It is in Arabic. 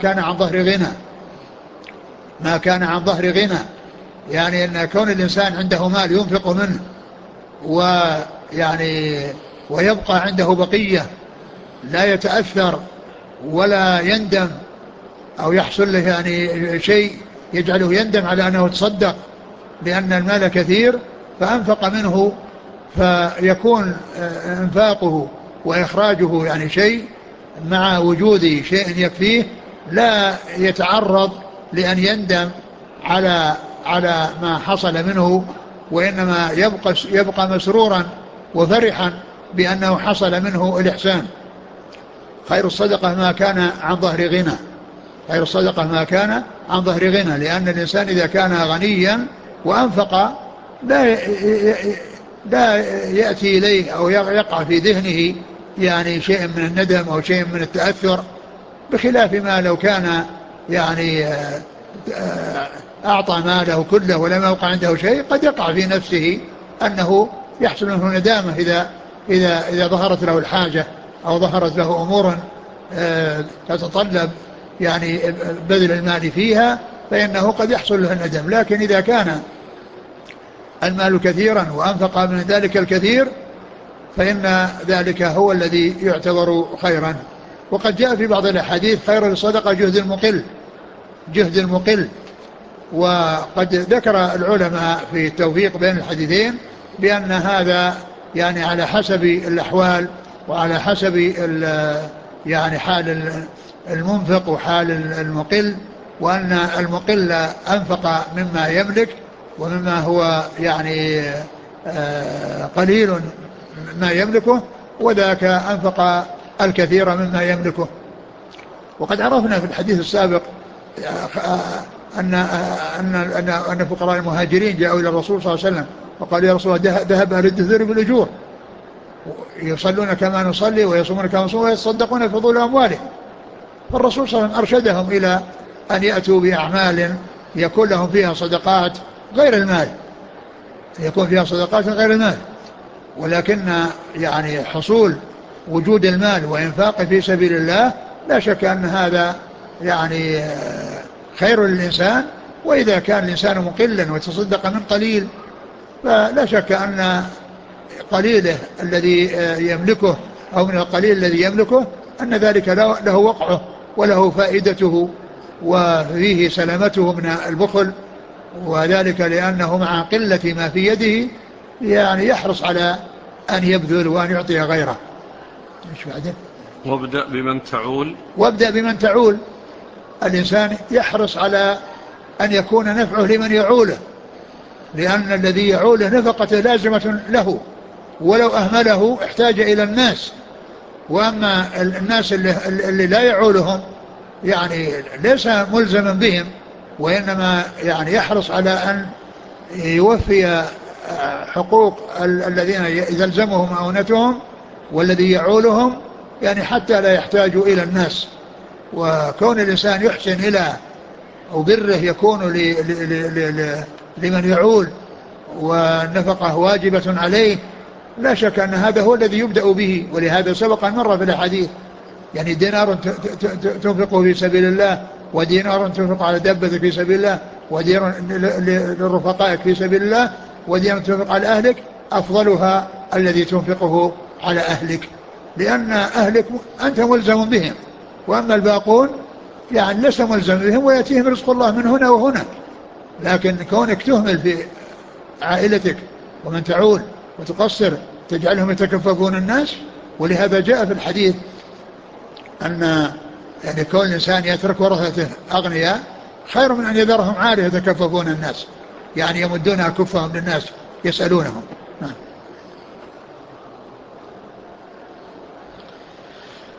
كان عن ظهر غنى، ما كان عن ظهر غنى، يعني أن كون الإنسان عنده مال ينفق منه ويعني ويبقى عنده بقية، لا يتأثر ولا يندم أو يحصل له يعني شيء يجعله يندم على أنه تصدق لأن المال كثير فأنفق منه، فيكون انفاقه وإخراجه يعني شيء مع وجود شيء يكفيه، لا يتعرض لأن يندم على ما حصل منه، وإنما يبقى مسرورا وفرحا بأنه حصل منه الإحسان. خير الصدقة ما كان عن ظهر غنى، خير الصدقة ما كان عن ظهر غنى، لأن الإنسان إذا كان غنيا وأنفق لا يأتي إليه أو يقع في ذهنه يعني شيء من الندم أو شيء من التأثر، بخلاف ما لو كان يعني أعطى ماله كله ولم يوقع عنده شيء، قد يقع في نفسه أنه يحصل منه ندامة إذا ظهرت له الحاجة أو ظهرت له أمور تتطلب يعني بذل المال فيها، فإنه قد يحصل له الندم. لكن إذا كان المال كثيرا وأنفق من ذلك الكثير فإن ذلك هو الذي يعتبر خيرا. وقد جاء في بعض الأحاديث خير الصدقة جهد المقل. وقد ذكر العلماء في التوفيق بين الحديثين بأن هذا يعني على حسب الأحوال وعلى حسب يعني حال المنفق وحال المقل، وأن المقل أنفق مما يملك ومما هو يعني قليل ما يملكه، وذاك أنفق الكثير مما يملكه. وقد عرفنا في الحديث السابق أن فقراء المهاجرين جاءوا إلى الرسول صلى الله عليه وسلم وقالوا يا رسول الله ذهب أهل الدثور بالأجور، يصلون كما نصلي ويصومون كما نصوم ويتصدقون بفضول أموالهم. فالرسول صلى الله عليه وسلم أرشدهم إلى أن يأتوا بأعمال يكون لهم فيها صدقات غير المال، يكون فيها صدقات غير المال. ولكن يعني حصول وجود المال وإنفاقه في سبيل الله لا شك أن هذا يعني خير للإنسان. وإذا كان الإنسان مقلا وتصدق من قليل فلا شك أن قليله الذي يملكه أو من القليل الذي يملكه أن ذلك له وقعه وله فائدته وفيه سلامته من البخل، وذلك لأنه مع قلة ما في يده يعني يحرص على أن يبذل وأن يعطي غيره. مش بعده؟ وابدأ بمن تعول. الإنسان يحرص على أن يكون نفعه لمن يعوله، لأن الذي يعوله نفقته لازمة له، ولو أهمله احتاج إلى الناس. وأما الناس اللي لا يعولهم يعني ليس ملزما بهم، وإنما يعني يحرص على أن يوفي حقوق الذين يلزمهم مؤونتهم والذي يعولهم، يعني حتى لا يحتاجوا إلى الناس. وكون الإنسان يحسن إلى أو بره يكون لمن يعول والنفقة واجبة عليه، لا شك أن هذا هو الذي يبدأ به. ولهذا سبق أن مر في الحديث يعني دينار تنفقه في سبيل الله، ودينار تنفق على دابة في سبيل الله، ودينار للرفقائك في سبيل الله، ودينار تنفق على أهلك، أفضلها الذي تنفقه على أهلك، لأن أهلك أنت ملزم بهم، وأما الباقون يعني لست ملزم بهم ويأتيهم رزق الله من هنا وهنا. لكن كونك تهمل في عائلتك ومن تعول وتقصر تجعلهم يتكففون الناس. ولهذا جاء في الحديث أن يعني كون الإنسان يترك ورثته أغنياء خير من أن يذرهم عالة يتكففون الناس، يعني يمدون أكفهم للناس يسألونهم.